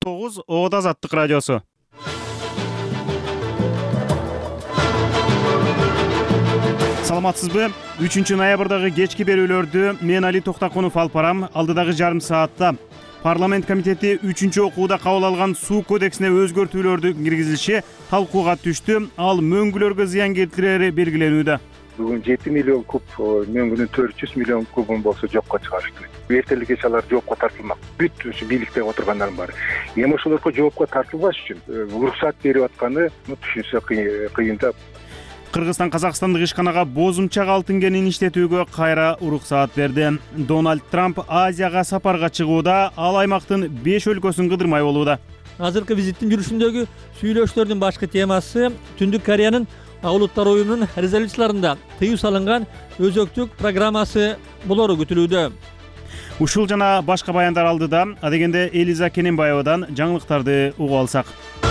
9 Оғыз Азаттық радиосу. Саламатсызбы? 3 ноябрдагы кечки берүүлөрдү мен Али Токтакунов алып барам. Алдыдагы жарым саатта парламент комитети 3-окууда кабыл алган суу кодексине өзгөртүүлөрдү киргизилиши талкууга түштү. Ал мөңгүлөргө зыян келтирери белгиленүүдө. Бүгүн 7 миллион куб мөңгүнүн 400 миллион кубун болсо жокко чыгарышты. Эртелик кеч алар жоопко тартылмак. Бүт ушу бийликте отургандардын баары. Эми ошолорго жоопко тартылбаш үчүн уруксат берип атканы түшүнсө кыйын да. Кыргызстан Казакстандык ишканага бозумча алтын кенин иштетүүгө кайра уруксаат берди. Дональд Трамп Азияга сапарга чыгууда, ал аймактын 5 өлкөсүн кыдырмай болууда. Азыркы визиттин жүрүшүндөгү сүйлөшүүлөрдүн башкы темасы Түндүк Кореянын Улуттар оюнунун резолюцияларында тыюу салынган өзөктүк программасы болору күтүлүүдө. Ушул жана башка баяндар алдыда, адегенде Элиза Кененбаевадан жаңылыктарды угуп алсак.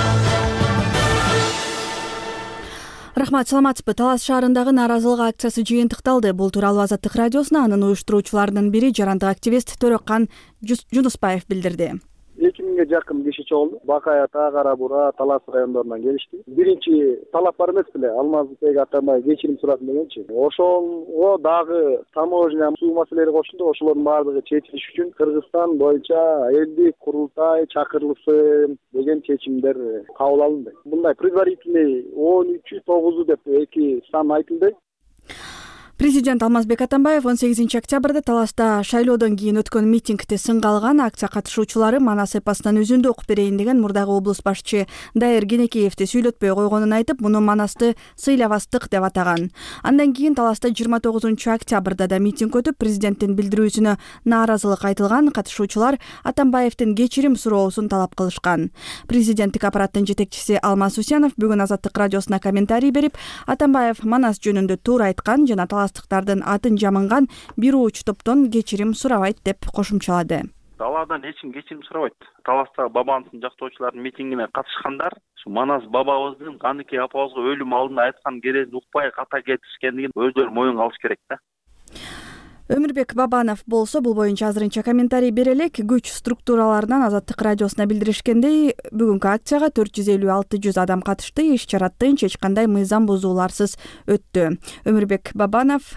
Рахмат, саламатсызбы. Талас шаарындагы нааразылык акциясы жыйынтыкталды. Бул тууралуу Азаттык радиосуна анын уюштуруучуларынын бири жарандык активист Төрөккан Жунусбаев билдирди. 2000 жакын киши чогулду. Бакай Ата, Кара Бура, Талас райондорунан келишти. Биринчи талап бар эмес беле, Алмазбек Атамбаев кечирим сурашын дегенчи. Ошого дагы таможня, суу маселелери кошулду. Ошолордун баардыгы чечилиш үчүн Кыргызстан боюнча элдик курултай чакырылсын деген чечимдер кабыл алынды. Мындай предварительный 13-9 деп эки сан айтылды. Президент Алмазбек Атамбаев 18 октябрда Таласта шайлоодон кийин өткөн митингде сынга алган акция катышуучулары Манас эпосунан үзүндү окуп берейин деген мурдагы облус башчы Дайыр Кенекеевди сүйлөтпөй койгонун айтып, муну Манасты сыйлабастык деп атаган. Андан кийин Таласта 29 октябрда да митинг өтүп, президенттин билдирүүсүнө нааразылык айтылган. Катышуучулар Атамбаевдин кечирим суроосун талап кылышкан. Президенттик аппараттын жетекчиси Алмаз Усенов бүгүн Азаттык радиосуна комментарий берип, Атамбаев Манас жөнүндө туура айткан жана таластыктардын атын жамынган бир уч топтон кечирим сурабайт деп кошумчалады. Талаадан эч ким кечирим сурабайт. Таластагы бабанысын жактоочулардын митингине катышкандар Манас бабабыздын Каныке апабызга өлүм алдында айткан керезин укпай ката кетишкендигин өздөрү моюнга алыш керек да. Өмүрбек Бабанов болсо бул боюнча азырынча комментарий бере элек. Күч структураларынан Азаттык радиосуна билдиришкендей, бүгүнкү акцияга 450-600 адам катышты. Иш чара тынч, эч кандай мыйзам бузууларсыз өттү. Өмүрбек Бабанов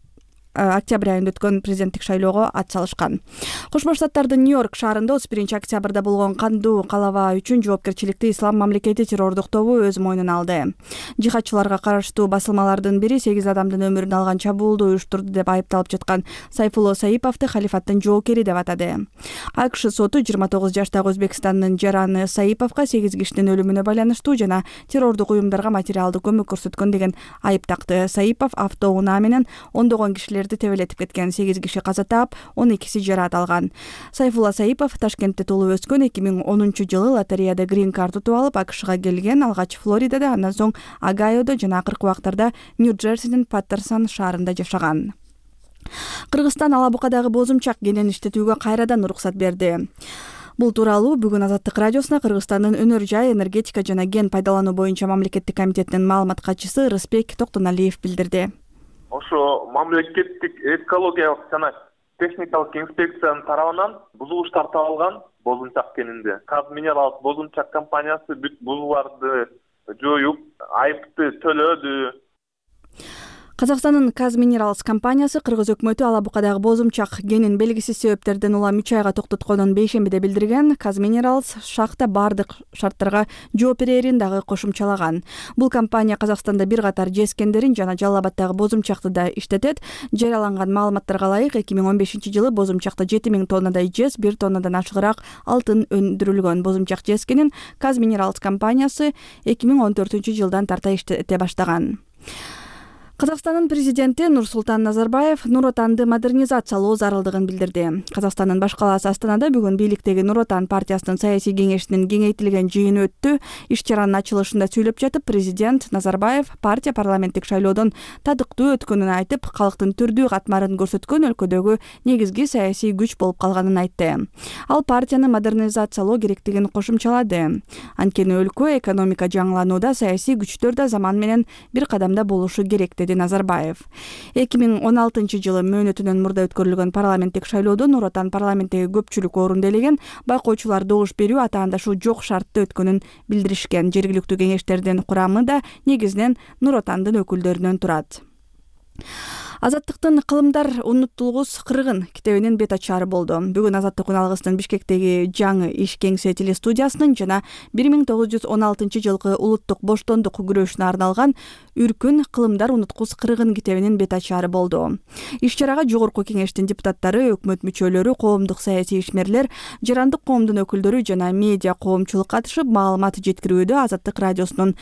октябрь айында өткөн президенттик шайлоого ат салышкан. Кошмо Штаттардын Нью-Йорк шаарында 31 октябрда болгон кандуу калаба үчүн жоопкерчиликти Ислам мамлекети террордук тобу өз мойнуна алды. Жихадчыларга караштуу басылмалардын бири 8 адамдын өмүрүн алган чабуулду уюштурду деп айыпталып жаткан Сайфулло Саиповду халифаттын жоокери деп атады. АКШ соту 29 жаштагы Өзбекстандын жараны Саиповго 8 кишинин өлүмүнө байланыштуу жана террордук уюмдарга материалдык көмөк көрсөткөн деген айып такты. Саипов автоунаа менен ондогон кишилерди тебелетип кеткен. 8 киши каза таап, 12си жараат алган. Сайфулла Саипов Ташкентте туулуп өскөн. 2010-жылы лотереяда грин карт утуп алып АКШга келген. Алгач Флоридада, андан соң Огайодо жана акыркы убактарда Нью-Джерсинин Паттерсон шаарында жашаган. Кыргызстан Алабукадагы бозумчак кенин иштетүүгө кайрадан уруксат берди. Бул тууралуу бүгүн Азаттык радиосуна Кыргызстандын өнөр жай, энергетика жана ген пайдалануу боюнча мамлекеттик комитетинин маалымат катчысы Рыспек Токтоналиев билдирди. Ошо мамлекеттик экологиялык жана техникалык инспекциянын тарабынан бузулуштар табылган бозумчак кенинде. Казминералс бозумчак компаниясы бүт бузууларды жоюп, айыпты төлөдү. Казакстандын Казминералс компаниясы Кыргыз өкмөтү Алабукадагы бозумчак кенин белгисиз себептерден улам 3 айга токтотконун бейшембиде билдирген. Казминералс шахта бардык шарттарга жооп берерин дагы кошумчалаган. Бул компания Казакстанда бир катар жез кендерин жана Жалал Абаддагы бозумчакты да иштетет. Жарыяланган маалыматтарга ылайык 2015-жылы бозумчакта 7000 тоннадай жез, 1 тоннадан ашыгыраак алтын өндүрүлгөн. Бозумчак жез кенин Казминералс компаниясы 2014-жылдан тарта иштете баштаган. Казакстандын президенти Нурсултан Назарбаев Нур Отанды модернизациялоо зарылдыгын билдирди. Казакстандын баш калаасы Астанада бүгүн бийликтеги Нур Отан партиясынын саясий кеңешинин кеңейтилген жыйыны өттү. Иш чаранын ачылышында сүйлөп жатып, президент Назарбаев партия парламенттик шайлоодон тадыктуу өткөнүн айтып, калктын түрдүү катмарын көрсөткөн өлкөдөгү негизги саясий күч болуп калганын айтты. Ал партияны модернизациялоо керектигин кошумчалады. Анткени өлкө экономика жаңыланууда, саясий күчтөр да заман менен бир кадамда болушу керек деди билдирди Назарбаев. 2016-жылы мөөнөтүнөн мурда өткөрүлгөн парламенттик шайлоодо Нур Отан парламенттеги көпчүлүк орунду ээлеген, байкоочулар добуш берүү атаандашуу жок шартта өткөнүн билдиришкен. Жергиликтүү кеңештердин курамы да негизинен Нур Отандын өкүлдөрүнөн турат. Азаттыктын «Кылымдар унутулгус кыргын» китебинин бет ачары болду. Бүгүн Азаттык үналгысынын Бишкектеги жаңы иш кеңсе телестудиясынын жана 1916-жылкы улуттук боштондук күрөшүнө арналган «Үркүн кылымдар унуткус кыргын» китебинин бет ачары болду. Иш-чарага жогорку кеңештин депутаттары, өкмөт мүчөлөрү, коомдук саясий ишмерлер, жарандык коомдун өкүлдөрү жана медиа коомчулук катышып, маалымат жеткирүүдө Азаттык радиосунун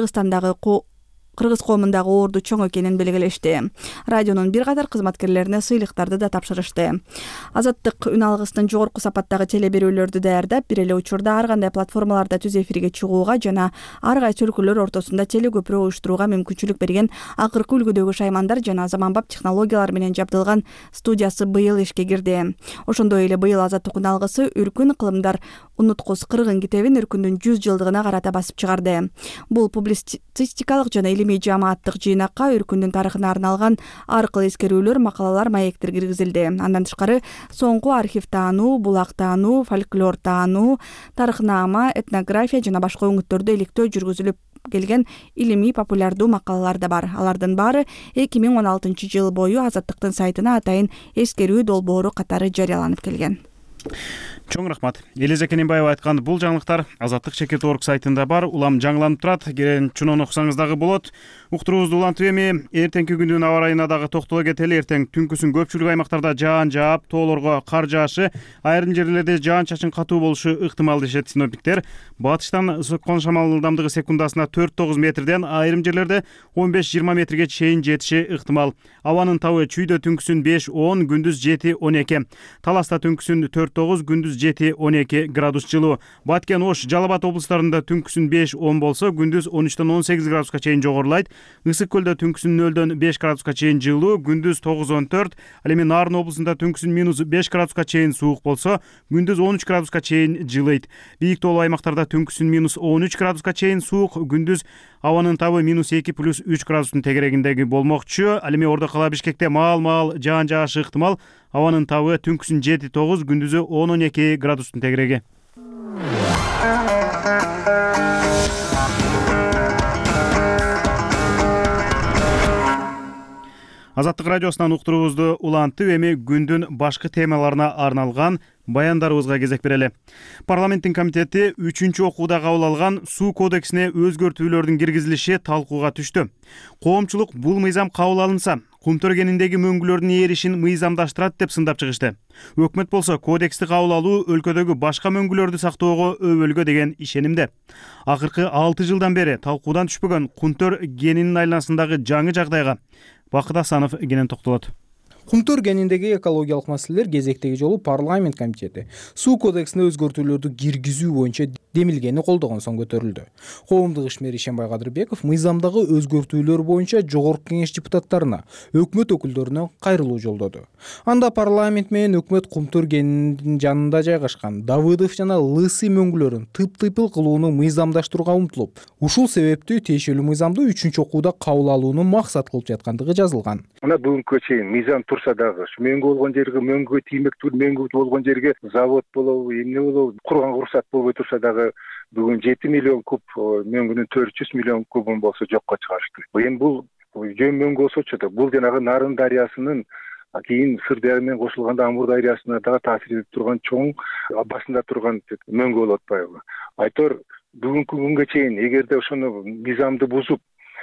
Кыргыз коомундагы орду чоң экенин белгилешти. Радионун бир катар кызматкерлерине сыйлыктарды да тапшырышты. Азаттык үн алгысынын жогорку сапаттагы теле берүүлөрдү даярдап, бир эле учурда ар кандай платформаларда түз эфирге чыгууга жана ар кайсы өлкөлөр ортосунда теле көпүрө уюштурууга мүмкүнчүлүк берген акыркы үлгүдөгү шаймандар жана заманбап технологиялар менен жабдылган студиясы быйыл ишке кирди. Ошондой эле быйыл Азаттык үн алгысы «Үркүн кылымдар унуткус кыргын» китебин Үркүндүн 100 жылдыгына карата басып чыгарды. Бул публицистикалык жана илимий жамааттык жыйнакка Үркүндүн тарыхына арналган ар кыл эскерүүлөр, макалалар, маектер киргизилди. Андан тышкары соңку архив таануу, булак таануу, фольклор таануу, тарыхнама, этнография жана башка өңүттөрдө иликтөө жүргүзүлүп келген илимий популярдуу макалалар да бар. Алардын баары 2016-жыл бою Азаттыктын сайтына атайын эскерүү долбоору катары жарыяланып келген. Чоң рахмат. Элиза Кененбаева айткан бул жаңылыктар Азаттык Чекит.org сайтында бар, улам жаңыланып турат. Келен чунон окусаңыз дагы болот. Уктуруубузду улантып эми эртеңки күндүн аба ырайына дагы токтоло кетели. Эртең түнкүсүн көпчүлүк аймактарда жаан жаап, тоолорго кар жаашы, айрым жерлерде жаан-чачын катуу болушу ыктымал дешет синоптиктер. Батыштан соткон шамал ылдамдыгы секундасына 4-9 метрден, айрым жерлерде 15-20 метрге чейин жетиши ыктымал. Абанын табы чүйдө түнкүсүн 5-10, күндүз 7-12. Таласта түнкүсүн 4-9, күндүз 7-12 градус жылуу. Баткен, Ош, Жалал Абад облустарында түнкүсүн 5-10 болсо, күндүз 13-18 градуска чейин жогорулайт. Ысык көлдө түнкүсүн 0-5 градуска чейин жылуу, күндүз 9-14. Ал эми Нарын облусунда түнкүсүн -5 градуска чейин суук болсо, күндүз 13 градуска чейин жылыйт. Бийик тоолуу аймактарда түнкүсүн -13 градуска чейин суук, күндүз абанын табы -2+3 градустун тегерегиндеги болмокчу. Ал эми Ордо кала Бишкекте маал жаан жаашы ыктымал. Абанын табы түнкүсүн 7-9, күндүзү 10-12 градустун тегереги. Азаттык радиосунан уктуруубузду улантып, эми күндүн башкы темаларына арналган баяндарыбызга кезек берели. Парламенттин комитети 3-окууда кабыл алган суу кодексине өзгөртүүлөрдүн киргизилиши талкууга түштү. Коомчулук бул мыйзам кабыл алынса, Кумтөр кениндеги мөңгүлөрдүн ээришин мыйзамдаштырат деп сындап чыгышты. Өкмөт болсо кодексти кабыл алуу өлкөдөгү башка мөңгүлөрдү сактоого өбөлгө деген ишенимде. Акыркы 6 жылдан бери талкуудан түшпөгөн Кумтөр кенинин айланасындагы жаңы жагдайга Бакыт Асанов кенен токтолот. Кумтөр кениндеги экологиялык маселелер кезектеги жолу парламент комитети суу кодексине өзгөртүүлөрдү киргизүү боюнча демилгени колдогон соң көтөрүлдү. Коомдук ишмер Ишенбай Кадырбеков мыйзамдагы өзгөртүүлөр боюнча жогорку кеңеш депутаттарына, өкмөт өкүлдөрүнө кайрылуу жолдоду. Анда парламент менен өкмөт Кумтөр кенинин жанында жайгашкан Давыдов жана Лысый мөңгүлөрүн тып-тыйпыл кылууну мыйзамдаштырууга умтулуп, ушул себептүү тиешелүү мыйзамды 3-окууда кабыл алууну максат кылып жаткандыгы жазылган. Мына бүгүнкү чейин мыйзам турса дагы мөңгү болгон жерге мөңгүгө тиймектүү, мөңгү болгон жерге завод болобу, эмне болобу, курган уруксат болбой турса дагы бүгүн 7 миллион куб мөңгүнүн 400 миллион кубун болсо жокко чыгарышты. Эми бул жөн мөңгү болсочу да, бул жанагы Нарын дарыясынын кийин Сыр даяр менен кошулганда Амур дарыясына дагы таасир этип турган чоң басында турган мөңгү болуп атпайбы. Айтор бүгүнкү күнгө чейин эгерде ошону мыйзамды бузуп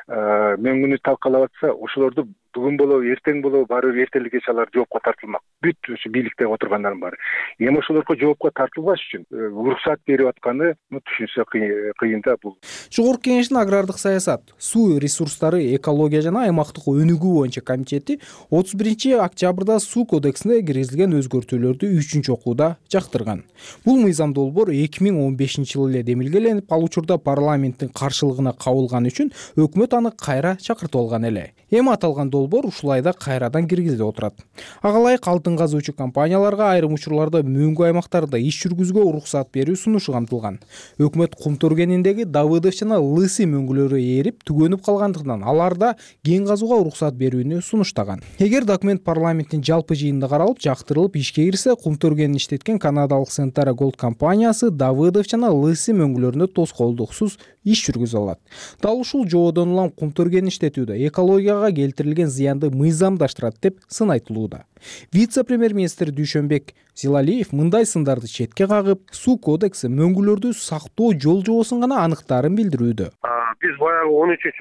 мөңгүнү талкалап атса, ошолорду бүгүн болобу, эртең болобу, баары бир эртелик кеч алар жоопко тартылмак. Бүт ушу бийликте отургандардын баары. Эми ошолорго жоопко тартылбаш үчүн уруксат берип атканы түшүнсө кыйын да бул. Жогорку кеңештин агрардык саясат, суу ресурстары, экология жана аймактык өнүгүү боюнча комитети 31-октябрда суу кодексине киргизилген өзгөртүүлөрдү 3-окууда жактырган. Бул мыйзам долбоор 2015-жылы эле демилгеленип, ал учурда парламенттин каршылыгына кабылган үчүн өкмөт аны кайра чакыртып алган эле. Эми аталган долбоор ушул айда кайрадан киргизилип отурат. Ага ылайык алтын казуучу компанияларга айрым учурларда мөңгү аймактарда иш жүргүзүүгө уруксат берүү сунушу камтылган. Өкмөт кум торгениндеги Давыдов жана Лысый мөңгүлөрү ээрип түгөнүп калгандыктан аларда кен казууга уруксат берүүнү сунуштаган. Эгер документ парламенттин жалпы жыйынында каралып, жактырылып ишке кирсе, кум торгенин иштеткен канадалык Centara Gold компаниясы Давыдов жана Лысый мөңгүлөрүндө тоскоолдуксуз иш жүргүзө алат. Дал ушул жоодон улам кум торгенин иштетүүдө экологияга келтирилген зыянды мыйзамдаштырат деп сын айтылууда. Вице-премьер-министр Дүйшөнбек Зилалиев мындай сындарды четке кагып, суу кодекси мөңгүлөрдү сактоо жол-жобосун гана аныктаарын билдирүүдө. Биз баягы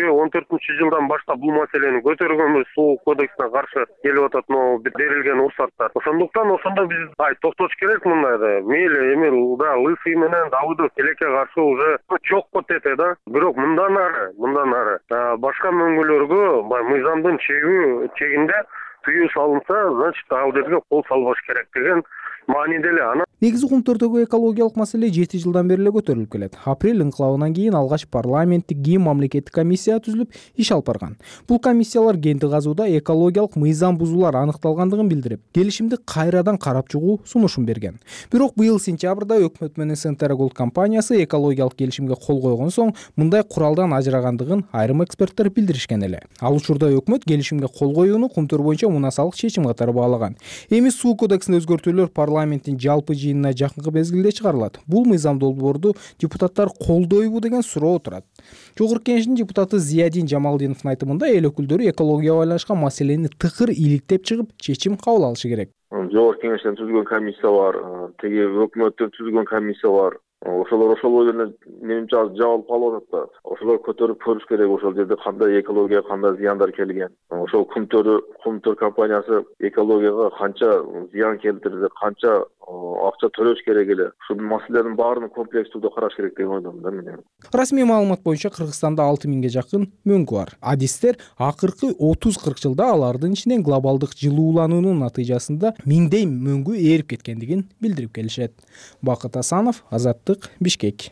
13-14 жылдан баштап бул маселени көтөргөнбүз, суу кодексине каршы келип атат берилген уруксаттар. Ошондуктан ошондо биз токтош керек мындайда. Мейли эми Лысый менен Давыдов тилекке каршы уже чокко тете да. Бирок мындан ары башка мөңгүлөргө мыйзамдын чегинде тыюу салынса, значит ал жерге кол салбаш керек деген мааниде эле. Негизи кумтөрдөгү экологиялык маселе 7 жылдан бери эле көтөрүлүп келет. Апрель инкылабынан кийин алгач парламенттик кийин мамлекеттик комиссия түзүлүп иш алып барган. Бул комиссиялар кенди казууда экологиялык мыйзам бузуулар аныкталгандыгын билдирип, келишимди кайрадан карап чыгуу сунушун берген. Бирок быйыл сентябрда өкмөт менен Centara Gold компаниясы экологиялык келишимге кол койгон соң мындай куралдан ажырагандыгын айрым эксперттер билдиришкен эле. Ал учурда өкмөт келишимге кол коюуну кумтөр боюнча мунасалык чечим катары баалаган. Эми суу кодексине өзгөртүүлөр парламенттин жалпы жыйынына жакынкы мезгилде чыгарылат. Бул мыйзам долбоорду депутаттар колдойбу деген суроо турат. Жогорку Кеңештин депутаты Зиядин Жамалдиновдун айтымында эл өкүлдөрү экологияга байланышкан маселени тыкыр иликтеп чыгып, чечим кабыл алышы керек. Жогорку Кеңештен түзүлгөн комиссия бар, теги өкмөттөн түзүлгөн комиссия бар. Ошолор эле менимче жабылып калып атат да. Ошолор көтөрүп көрүш керек, ошол жерде кандай экологияга кандай зыяндар келген. Ошол кум төр компаниясы экологияга канча зыян келтирди, канча акча төлөш керек эле. Ушул маселелердин баарын комплекстүү караш керек деп ойлойм да мен. Расмий маалымат боюнча Кыргызстанда 6000ге жакын мөңгү бар. Адистер акыркы 30-40 жылда алардын ичинен глобалдык жылуулануунун натыйжасында миңдей мөңгү ээрип кеткендигин билдирип келишет. Бакыт Асанов, Азаттык, Бишкек.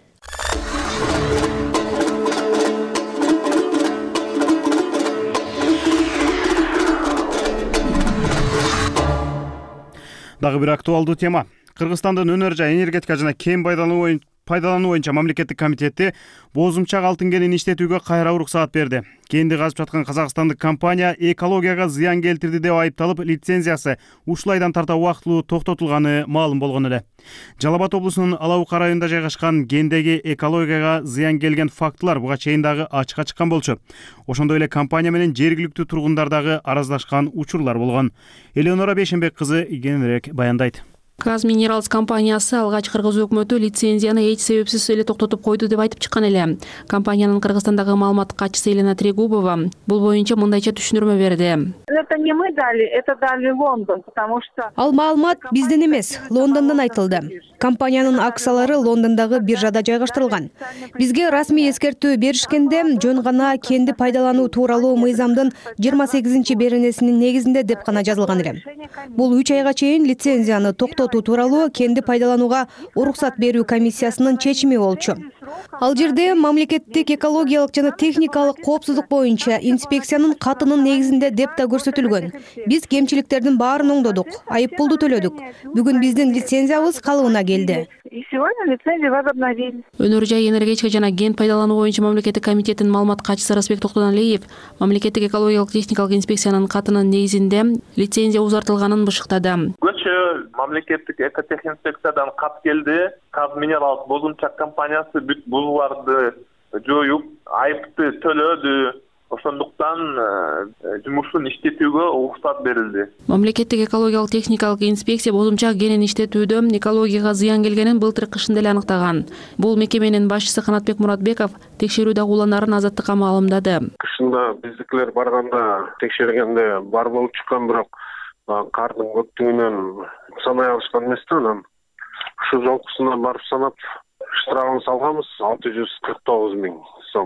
Дагы бир актуалдуу тема. Кыргызстандын өнөр жай энергетика жана кен пайдалануу боюнча мамлекеттик комитети бозумчак алтын кенин иштетүүгө кайра уруксаат берди. Кенди казып жаткан казакстандык компания экологияга зыян келтирди деп айыпталып, лицензиясы ушул айдан тарта убактылуу токтотулганы маалым болгон эле. Жалал Абад облусунун Алабука районунда жайгашкан кендеги экологияга зыян келген фактылар буга чейин дагы ачыкка чыккан болчу. Ошондой эле компания менен жергиликтүү тургундар дагы араздашкан учурлар болгон. Элеонора Бейшенбек кызы кененирээк баяндайт. Казминералс компаниясы алгач кыргыз өкмөтү лицензияны эч себепсиз эле токтотуп койду деп айтып чыккан эле. Компаниянын Кыргызстандагы маалымат катчысы Елена Трегубова бул боюнча мындайча түшүндүрмө берди. Это не мы дали, это дали Лондон, потому что ал маалымат бизден эмес, Лондондон айтылды. Компаниянын акциялары Лондондогу биржада жайгаштырылган. Бизге расмий эскертүү беришкенде жөн гана кенди пайдалануу тууралуу мыйзамдын 28-беренесинин негизинде деп гана жазылган эле. Бул 3 айга чейин лицензияны токтотуу тууралуу кенди пайдаланууга уруксат берүү комиссиясынын чечими болчу. Ал жерде мамлекеттик экологиялык жана техникалык коопсуздук боюнча инспекциянын катынын негизинде деп да көрсөтүлгөн. Биз кемчиликтердин баарын оңдодук, айып пулду төлөдүк. Бүгүн биздин лицензиябыз калыбына келди. Өнөр жай энергетика жана кен пайдалануу боюнча мамлекеттик комитеттин маалымат катчысы Расбек Токтоналиев мамлекеттик экологиялык техникалык инспекциянын катынын негизинде лицензия узартылганын бышыктады. Мамлекеттик экотехинспекциядан кат келди. Казминералс бозумчак компаниясы бүт бузууларды жоюп, айыпты төлөдү. Ошондуктан жумушун иштетүүгө уруксат берилди. Мамлекеттик экологиялык техникалык инспекция бозумчак кенин иштетүүдө экологияга зыян келгенин былтыр кышында эле аныктаган. Бул мекеменин башчысы Канатбек Муратбеков текшерүүдө уланарын Азаттыкка маалымдады. Кышында биздикилер барганда текшергенде бар болуп чыккан, бирок кардын көптүгүнөн санай алышкан эмес да. Анан ушу жолкусуна барып санап штрафын салганбыз 649 000 сом.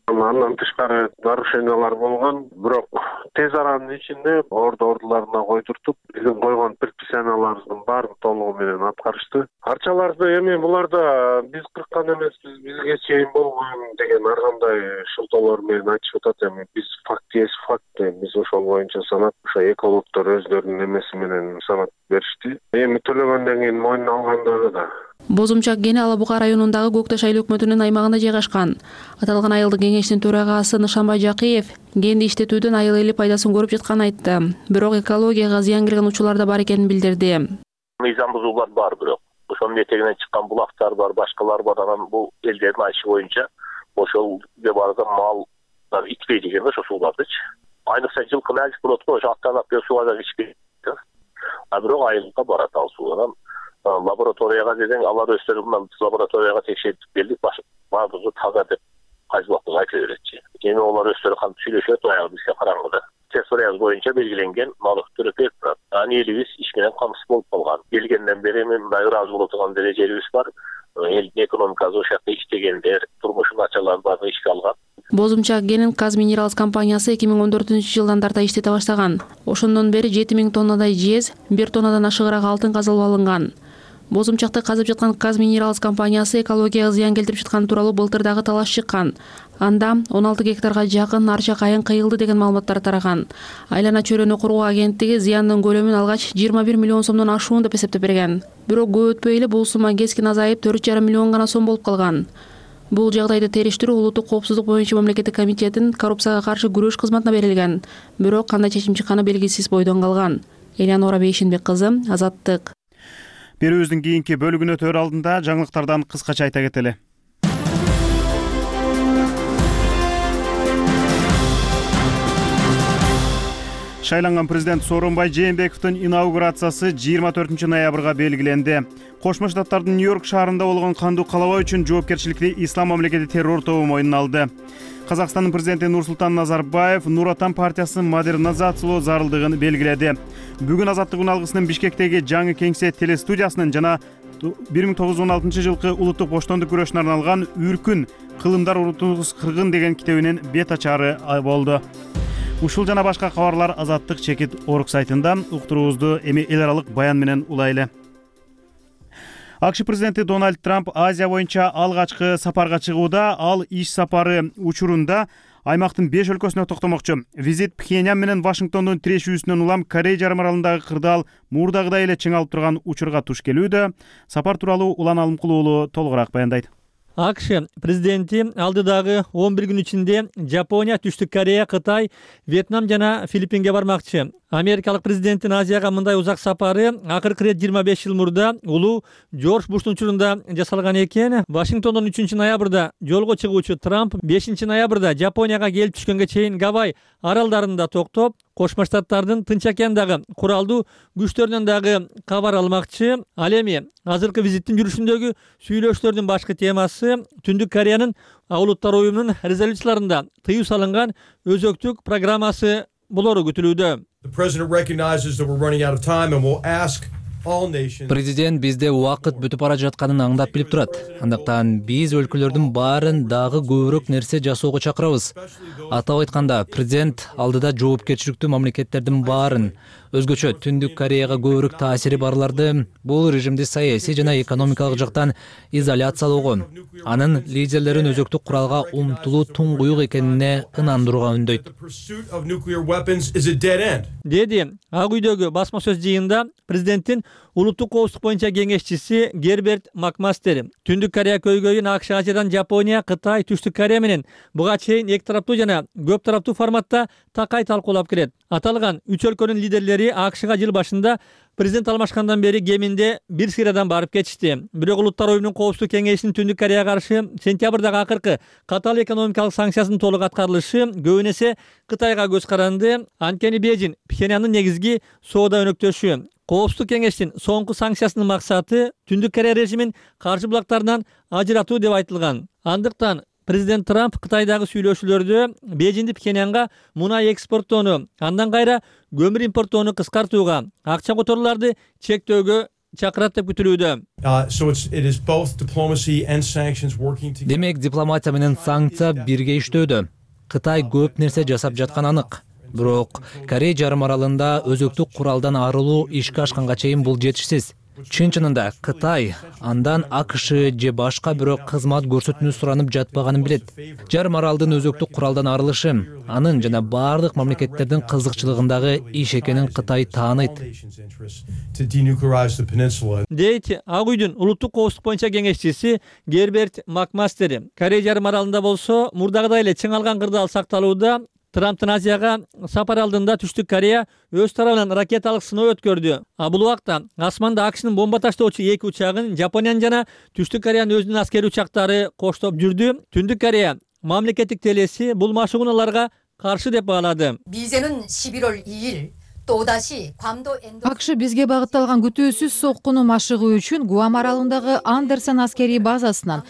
Андан тышкары нарушениялар болгон, бирок тез аранын ичинде ордуларына койдуртуп, биздин койгон предписанияларыбыздын баарын толугу менен аткарышты. Арчаларды эми буларда биз кырккан эмеспиз, бизге чейин болгон деген ар кандай шылтоолор менен айтышып атат. Эми биз факт есть факт, биз ошол боюнча санап, ошо экологдор өздөрүнүн эмеси менен санап беришти. Эми төлөгөндөн кийин мойнуна алгандары да. Бозумчак кени Ала Бука районундагы Көк Таш айыл өкмөтүнүн аймагында жайгашкан. Аталган айылдык кеңештин төрагасы Нышанбай Жакиев кенди иштетүүдөн айыл эли пайдасын көрүп жатканын айтты. Бирок экологияга зыян келген учурлар да бар экенин билдирди. Мыйзам бузуулар бар, бирок ошонун этегинен чыккан булактар бар, башкалар бар. Анан бул элдердин айтышы боюнча ошол жерге барганда малдар ичпейт экен ошо суулардычы. Айныкса жылкы нәжик болот го, ошо аттанап келип сууга ичпейт. Бирок айылга барат ал суу. Анан лабораторияга десең, алар өздөрү лабораторияга текшертип келдик, баардыгы таза деп кайсы убакта айта беретчи. Эми олар өздөрү кантип сүйлөшөт, аягы бизге караңгыда. Территориябыз боюнча белгиленген малыктар өтөп турат. Анан элибиз иш менен камсыз болуп калган. Келгенден бери эми ыраазы боло турган дережебиз бар. Элдин экономикасы ошол жакта иштегендер, турмушу начарлар баардыгы ишке алган. Бозумчак кенин Казминералс компаниясы 2014-жылдан тарта иштете баштаган. Ошондон бери 7000 тоннадай жез, 1 тоннадан ашыгыраак алтын казылып алынган. Бозумчакты казып жаткан Казминералс компаниясы экологияга зыян келтирип жатканы тууралуу былтыр дагы талаш чыккан. Анда 16 гектарга жакын арча кайын кыйылды деген маалыматтар тараган. Айлана чөйрөнү коргоо агенттиги зыяндын көлөмүн алгач 21 миллион сомдон ашуун деп эсептеп берген. Бирок көп өтпөй эле бул сумма кескин азайып 4,5 миллион гана сом болуп калган. Бул жагдайды териштирүү улуттук коопсуздук боюнча мамлекеттик комитеттин коррупцияга каршы күрөш кызматына берилген. Бирок кандай чечим чыкканы белгисиз бойдон калган. Элеонора Бейшинбек кызы, Азаттык. Берүүбүздүн кийинки бөлүгүнө өтөр алдында жаңылыктардан кыскача айта кетели. Шайланган президент Сооронбай Жээнбековдун инаугурациясы 24 ноябрга белгиленди. Кошмо Штаттардын Нью-Йорк шаарында болгон кандуу каалабоо үчүн жоопкерчиликти Ислам мамлекети террор тобу мойнуна алды. Казакстандын президенти Нурсултан Назарбаев Нур Отан партиясын модернизациялоо зарылдыгын белгиледи. Бүгүн Азаттык уналгысынын Бишкектеги жаңы кеңсе телестудиясынын жана 1916 жылкы улуттук боштондук күрөшүнө арналган «Үркүн кылымдар урутубуз кыргын» деген китебинин бет ачары болду. Ушул жана башка кабарлар Азаттык чекит орг сайтында. Уктуруубузду эми эл аралык баян менен улайлы. АКШ президенти Дональд Трамп Азия боюнча алгачкы сапарга чыгууда, ал иш сапары учурунда аймактын 5 өлкөсүнө токтомокчу. Визит Пхеньян менен Вашингтондун тирешүүсүнөн улам Корей жарым аралындагы кырдаал мурдагыдай эле чыңалып турган учурга туш келүүдө. Сапар тууралуу Улан Алымкулуу уулу толугураак баяндайт. АКШ президенти алдыдагы 11 күн ичинде Жапония, Түштүк Корея, Кытай, Вьетнам жана Филиппинге бармакчы. Америкалык президенттин Азияга мындай узак сапары акыркы ирет 25 жыл мурда улуу Джордж Буштун учурунда жасалган экен. Вашингтондон 3 ноябрда жолго чыгуучу Трамп 5 ноябрда Жапонияга келип түшкөнгө чейин Гавай аралдарында токтоп, Кошмо Штаттардын Тынч океандагы куралдуу күчтөрүнөн дагы кабар алмакчы. Ал эми азыркы визиттин жүрүшүндөгү сүйлөшүүлөрдүн башкы темасы Түндүк Кореянын Улуттар уюмунун резолюцияларында тыюу салынган өзөктүк программасы болору күтүлүүдө. Президент бизде убакыт бүтүп бара жатканын аңдап билип турат. Андыктан биз өлкөлөрдүн баарын дагы көбүрөөк нерсе жасоого чакырабыз. Атап айтканда, президент алдыда жоопкерчиликтүү мамлекеттердин баарын, өзгөчө Түндүк Кореяга көбүрөөк таасири барларды бул режимди саясий жана экономикалык жактан изоляциялоого, анын лидерлерин өзөктүк куралга умтулуу туңгуюк экенине ынандырууга үндөйт. Деди Ак үйдөгү басма сөз жыйында президенттин улуттук коопсуздук боюнча кеңешчиси Герберт Макмастер. Түндүк Корея көйгөйүн АКШ, Азиядан Жапония, Кытай, Түштүк Корея менен буга чейин эки тараптуу жана көп тараптуу форматта такай талкуулап келет. Аталган үч өлкөнүн лидерлери АКШга жыл башында президент алмашкандан бери кеминде бир сыйрадан барып кетишти. Бирок Улуттар уюмунун коопсуздук кеңешинин Түндүк Кореяга каршы сентябрдагы акыркы катаал экономикалык санкциясынын толук аткарылышы көбүн эсе Кытайга көз каранды. Анткени Бейжин Пхеньяндын негизги соода өнөктөшү. Коопсуздук кеңештин соңку санкциясынын максаты Түндүк Корея режимин каршы булактарынан ажыратуу деп айтылган. Андыктан президент Трамп Кытайдагы сүйлөшүүлөрдө Бейжинди Пхеньянга мунай экспорттоону, андан кайра көмүр импорттоону кыскартууга, акча которууларды чектөөгө чакырат деп күтүлүүдө. Демек дипломатия менен санкция бирге иштөөдө. Кытай көп нерсе жасап жаткан анык. Бирок Корей жарым аралында өзөктүк куралдан арылуу ишке ашканга чейин бул жетишсиз. Чын-чынында Кытай андан АКШ же башка бирок кызмат көрсөтүүнү суранып жатпаганын билет. Жарым аралдын өзөктүк куралдан арылышы анын жана бардык мамлекеттердин кызыкчылыгындагы иш экенин Кытай тааныйт. Дейт Ак үйдүн улуттук коопсуздук боюнча кеңешчиси Герберт Макмастер. Корей жарым аралында болсо мурдагыдай эле чың алган кырдаал сакталууда. Трамптын Азияга сапар алдында Түштүк Корея өз тарабынан ракеталык сыноо өткөрдү. Бул убакта асманда АКШнын бомба таштоочу 2 учагын Жапониянын жана Түштүк Кореянын өзүнүн аскери учактары коштоп жүрдү. Түндүк Корея мамлекеттик телеси бул машыгууналарга каршы деп баалады. 미제는 11월 2일 또다시 괌도 АКШ бизге багытталган күтүүсүз соккуну машыгуу үчүн Гуам аралындагы Андерсон аскерий базасынан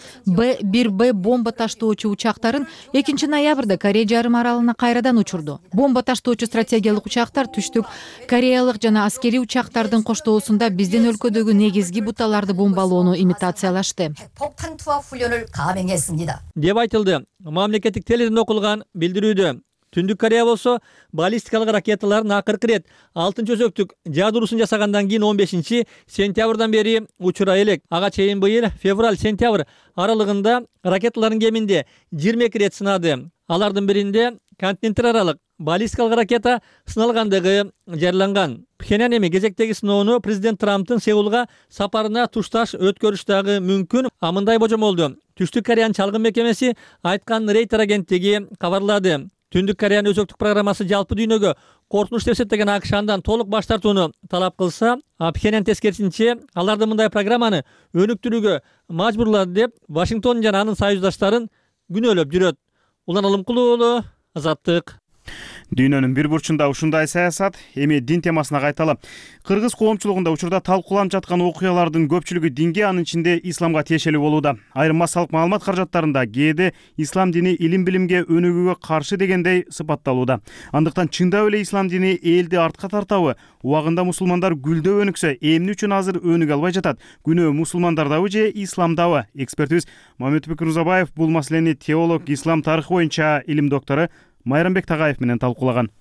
Б-1Б бомба таштоочу учактарын 2 ноябрда Корея жарым аралына кайрадан учурду. Бомба таштоочу стратегиялык учактар Түштүк Кореялык жана аскерий учактардын коштоосунда биздин өлкөдөгү негизги буталарды бомбалоону имитациялашты. 폭탄 투하 훈련을 감행했습니다. деп айтылды. Мамлекеттик теледен окулган билдирүүдө. Түндүк Корея болсо баллистикалык ракеталарын акыркы ирет 6-өзөктүк жаадыруусын жасагандан кийин 15-сентябрдан бери учурай элек. Ага чейин быйыл февраль-сентябрь аралыгында ракеталарын кеминде 22 рет сынады. Алардын биринде континенттер аралык баллистикалык ракета сыналгандыгы жарыяланган. Пхеньян эми кезектеги сыноону президент Трамптын Сеулга сапарына тушташ өткөрүш дагы мүмкүн. Мындай божомолду Түштүк Кореянын чалгын мекемеси айткан Рейтер агенттиги кабарлады. Түндүк Кореянын өзөктүк программасы жалпы дүйнөгө коркунуч деп эсептеген АКШ андан толук баш тартууну талап кылса, Пхеньян тескерисинче аларды мындай программаны өнүктүрүүгө мажбурлады деп Вашингтон жана анын союздаштарын күнөөлөп жүрөт. Улан Алымкулуу уулу, Азаттык. Дүйнөнүн бир бурчунда ушундай саясат. Эми дин темасына кайталы. Кыргыз коомчулугунда учурда талкууланып жаткан окуялардын көпчүлүгү динге, анын ичинде исламга тиешелүү болууда. Айрым массалык маалымат каражаттарында кээде ислам дини илим билимге өнүгүүгө каршы дегендей сыпатталууда. Андыктан чындап эле ислам дини элди артка тартабы? Убагында мусулмандар гүлдөп өнүксө, эмне үчүн азыр өнүгө албай жатат? Күнөө мусулмандардабы же исламдабы? Экспертибиз Мамытбек Рузабаев бул маселени теолог, ислам тарыхы боюнча илим доктору Майрамбек Тагаев менен талкуулаган.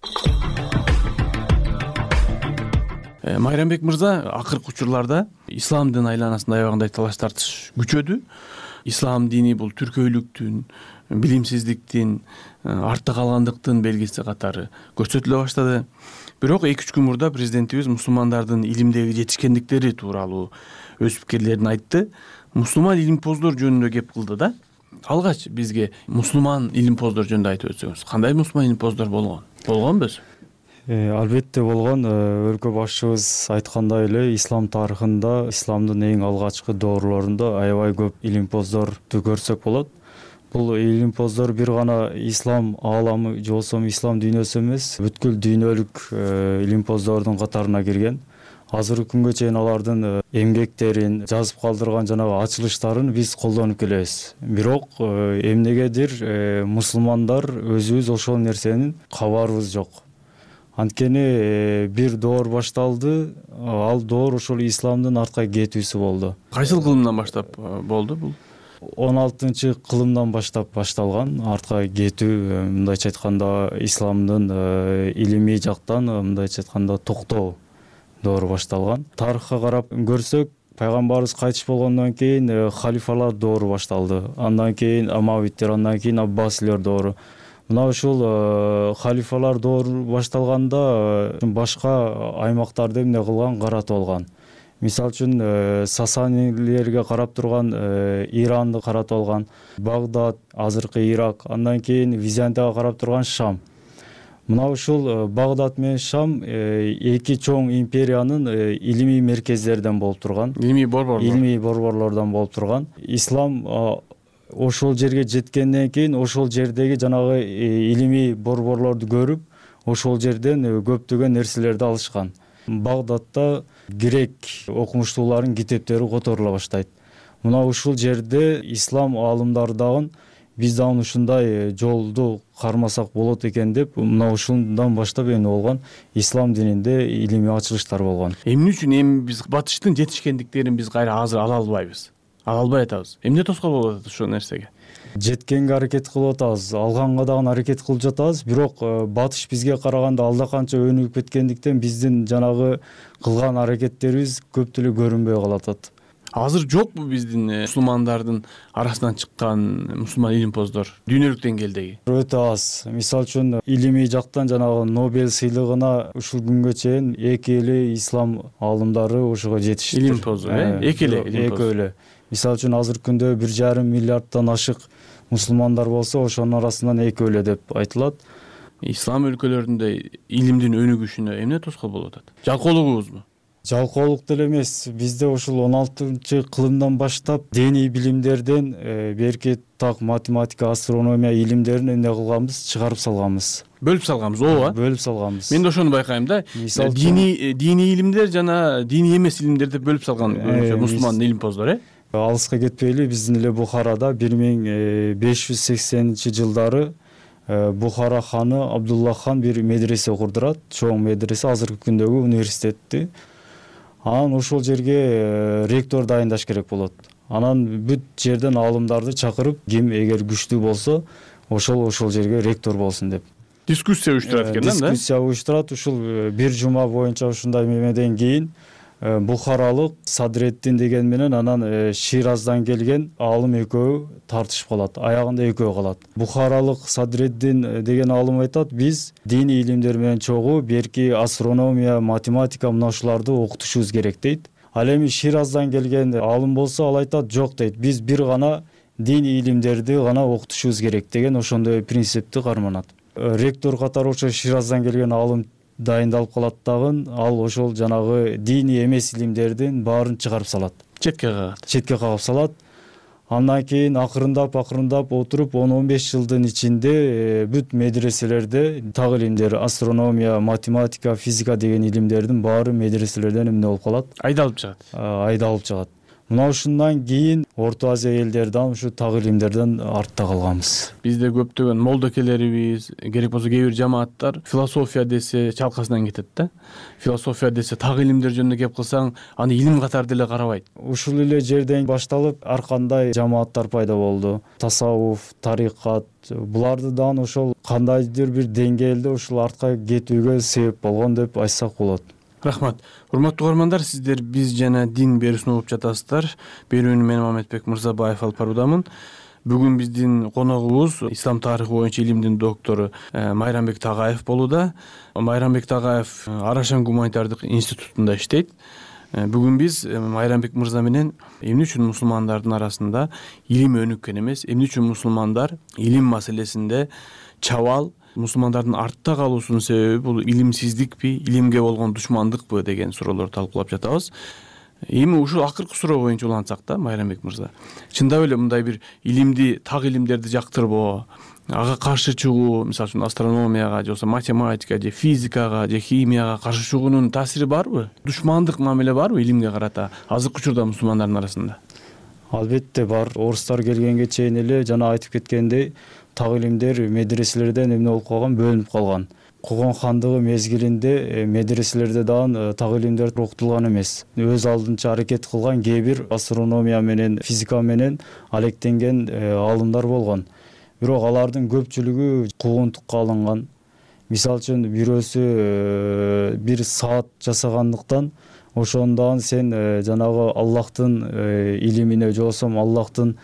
Майрамбек мырза, акыркы учурларда исламдын айланасында аябагандай талаш тартыш күчөдү. Ислам дини бул түркөйлүктүн, билимсиздиктин, артта калгандыктын белгиси катары көрсөтүлө баштады. Бирок 2-3 күн мурда президентибиз мусулмандардын илимдеги жетишкендиктери тууралуу өз пикирлерин айтты. Мусулман илимпоздор жөнүндө кеп кылды да. Алгач бизге мусулман илимпоздор жөнүндө айтып өтсөңүз, кандай мусулман илимпоздор болгонбу? Албетте болгон. Өлкө башчыбыз айткандай эле ислам тарыхында, исламдын эң алгачкы доорлорунда аябай көп илимпоздорду көрсөк болот. Бул илимпоздор бир гана ислам ааламы же болбосо ислам дүйнөсү эмес, бүткүл дүйнөлүк илимпоздордун катарына кирген. Азыркы күнгө чейин алардын эмгектерин, жазып калдырган жанагы ачылыштарын биз колдонуп келебиз. Бирок эмнегедир мусулмандар өзүбүз ошол нерсенин кабарыбыз жок. Анткени бир доор башталды, ал доор ошол исламдын артка кетүүсү болду. Кайсыл кылымдан баштап болду бул? 16-кылымдан баштап башталган артка кетүү, мындайча айтканда исламдын илимий жактан мындайча айтканда токтоо доор башталган. Тарыхка карап көрсөк, пайгамбарыбыз кайтыш болгондон кийин халифалар доору башталды. Андан кийин Амавиттер, андан кийин Аббасилер доору. Мына ушул халифалар доору башталганда башка аймактарды эмне кылган, каратып алган. Мисалы үчүн Сасанилерге карап турган Иранды каратып алган, Багдад, азыркы Ирак, андан кийин Византияга карап турган Шам. Мына ушул Багдад менен Шам эки чоң империянын илимий меркездерден болуп турган. Илимий борборлордон болуп турган. Ислам ошол жерге жеткенден кийин ошол жердеги жанагы илимий борборлорду көрүп, ошол жерден көптөгөн нерселерди алышкан. Багдадта грек окумуштуулардын китептери которула баштайт. Мына ушул жерде ислам аалымдары дагы биз дагы ушундай жолду кармасак болот экен деп мына ушундан баштап эми болгон ислам дининде илимий ачылыштар болгон. Эмне үчүн эми биз батыштын жетишкендиктерин биз кайра азыр ала албайбыз, ала албай атабыз? Эмне тоскоол болуп атат ушул нерсеге? Жеткенге аракет кылып атабыз, алганга дагы аракет кылып жатабыз, бирок батыш бизге караганда алда канча өнүгүп кеткендиктен биздин жанагы кылган аракеттерибиз көп деле көрүнбөй калып атат. Азыр жокпу биздин мусулмандардын арасынан чыккан мусулман илимпоздор дүйнөлүк деңгээлдеги? Өтө аз. Мисалы үчүн илимий жактан жанагы Нобель сыйлыгына ушул күнгө чейин эки эле ислам аалымдары ошого жетишти. Илимпоз, эки эле илимпоз. Эки эле. Мисалы үчүн азыркы күндө 1,5 миллиарддан ашык мусулмандар болсо, ошонун арасынан эки эле деп айтылат. Ислам өлкөлөрүндө илимдин өнүгүшүнө эмне тоскоол болуп атат? Жалкоолугубузбу? Жалкоолук деле эмес. Бизде ушул 16-кылымдан баштап диний билимдерден берки так математика, астрономия илимдерин эмне кылганбыз? Чыгарып салганбыз. Бөлүп салганбыз, ооба. Бөлүп салганбыз. Мен да ошону байкайм да. Диний илимдер жана диний эмес илимдер деп бөлүп салган мусулман илимпоздор, Алыска кетпейли, биздин эле Бухарада 1580-жылдары Бухара ханы Абдулла хан бир медресе курдурат, чоң медресе, азыркы күндөгү университетти. Анан ошол жерге ректор дайындаш керек болот. Анан бүт жерден аалымдарды чакырып, ким эгер күчтүү болсо, ошол жерге ректор болсун деп. Дискуссия уюштурат экен да? Дискуссия уюштурат. Ушул бир жума боюнча ушундай мемеден кийин Бухаралык Садреддин деген менен анан Шираздан келген аалым экөө тартышып калат. Аягында экөө калат. Бухаралык Садреддин деген аалым айтат: биз диний илимдер менен чогуу берки астрономия, математика мына ушуларды окутушубуз керек дейт. Ал эми Шираздан келген аалым болсо, ал айтат: жок дейт, биз бир гана диний илимдерди гана окутушубуз керек деген ошондой принципти карманат. Ректор катары ошо Шираздан келген аалым дайындалып калат дагы, ал ошол жанагы диний эмес илимдердин баарын чыгарып салат. Четке кагып салат. Андан кийин акырындап отуруп 10-15 жылдын ичинде бүт медреселерде так илимдер, астрономия, математика, физика деген илимдердин баары медреселерден эмне болуп калат? Айдалып чыгат. Мына ушундан кийин Орто Азия элдерден ушу так илимдерден артта калганбыз. Бизде көптөгөн молдокелерибиз, керек болсо кээ бир жамааттар философия десе чалкасынан кетет да. Философия десе так илимдер жөнүндө кеп кылсаң, аны илим катары деле карабайт. Ушул эле жерден башталып ар кандай жамааттар пайда болду. Тасаввуф, тарикат, буларды дагы ошол кандайдыр бир деңгээлде ушул артка кетүүгө себеп болгон деп айтсак болот. Рахмат. Урматтуу угармандар, сиздер биз жана дин берүүсүн угуп жатасыздар. Берүүнү мен Мамедбек Мырзабаев алып баруудамын. Бүгүн биздин коногубуз ислам тарыхы боюнча илимдин доктору Майрамбек Тагаев болууда. Майрамбек Тагаев Арашан гуманитардык институтунда иштейт. Бүгүн биз Майрамбек мырза менен эмне үчүн мусулмандардын арасында илим өнүккөн эмес, эмне үчүн мусулмандар илим маселесинде чабал, мусулмандардын артта калуусунун себеби бул илимсиздикпи, илимге болгон душмандыкпы деген суроолорду талкуулап жатабыз. Эми ушул акыркы суроо боюнча улантсак да, Майрамбек мырза. Чындап эле мындай бир илимди, так илимдерди жактырбоо, ага каршы чыгуу, мисалы үчүн астрономияга, же болбосо математика, же физикага, же химияга каршы чыгуунун таасири барбы? Душмандык мамиле барбы илимге карата азыркы учурда мусулмандардын арасында? Албетте бар. Орустар келгенге чейин эле жана айтып кеткендей, так илимдер медреселерден эмне болуп калган, бөлүнүп калган. Когон хандыгы мезгилинде медреселерде дагы так илимдер окутулган эмес. Өз алдынча аракет кылган кээ бир астрономия менен, физика менен алектенген аалымдар болгон. Бирок алардын көпчүлүгү куугунтукка алынган. Мисалы үчүн бирөөсү бир саат жасагандыктан ошондон сен жанагы Аллахтын илимине, же болбосо Аллахтын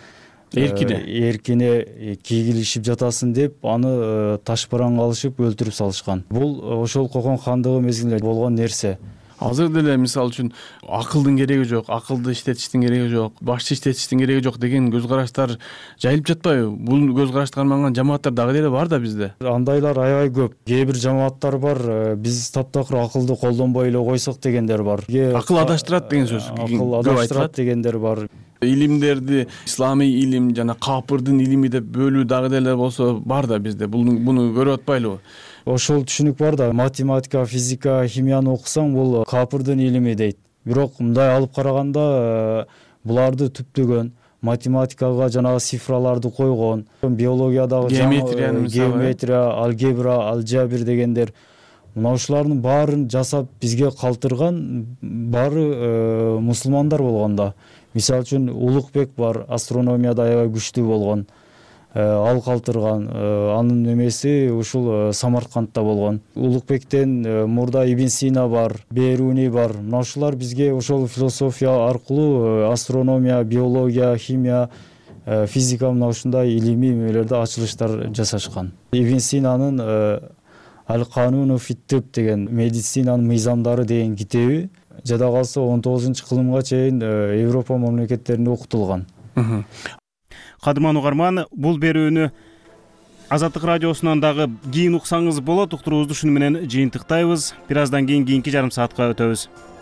эркине кийгилишип жатасың деп аны ташбаран калышып өлтүрүп салышкан. Бул ошол Когон хандыгы мезгилинде болгон нерсе. Азыр деле мисалы үчүн акылдын кереги жок, акылды иштетиштин кереги жок, башчы иштетиштин кереги жок деген көз караштар жайылып жатпайбы? Бул көз карашты карманган жамааттар дагы деле бар да бизде. Андайлар аябай көп. Кээ бир жамааттар бар, биз таптакыр акылды колдонбой эле койсок дегендер бар. Акыл адаштырат деген сөз. Акыл адаштырат дегендер бар. Илимдерди исламий илим жана капырдын илими деп бөлүү дагы деле болсо бар да бизде. Буну көрүп атпайлыбы? Ошол түшүнүк бар да, математика, физика, химияны окусаң бул капырдын илими дейт. Бирок мындай алып караганда буларды түптөгөн математикага жанагы цифраларды койгон, биологиядагы геометрия, алгебра, алжабир дегендер, мына ушулардын баарын жасап бизге калтырган баары мусулмандар болгон да. Мисалы үчүн Улукбек бар, астрономияда аябай күчтүү болгон, ал калтырган. Анын немеси ушул Самаркандта болгон. Улукбектен мурда Ибн Сина бар, Беруни бар. Мына ушулар бизге ошол философия аркылуу астрономия, биология, химия, физика мына ушундай илимий эмелерде ачылыштар жасашкан. Ибн Синанын Ал-Кануну фит-тиб деген медицинанын мыйзамдары деген китеби жада калса 19-кылымга чейин Европа мамлекеттеринде окутулган. Кадыман угарман, бул берүүнү Азаттык радиосунан дагы кийин уксаңыз болот. Уктуруубузду шуну менен жыйынтыктайбыз. Бир аздан кийин кийинки жарым саатка өтөбүз.